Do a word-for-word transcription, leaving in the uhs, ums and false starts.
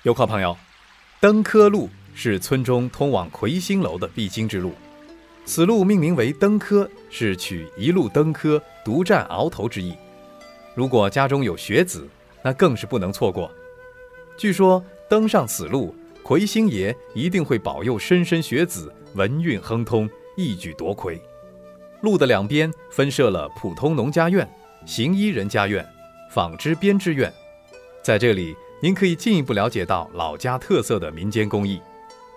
有考朋友，登科路是村中通往魁星楼的必经之路，此路命名为登科，是取一路登科，独占鳌头之意。如果家中有学子，那更是不能错过。据说登上此路，魁星爷一定会保佑莘莘学子文运亨通，一举夺魁。路的两边分设了普通农家院、行医人家院、纺织编织院，在这里您可以进一步了解到老家特色的民间工艺。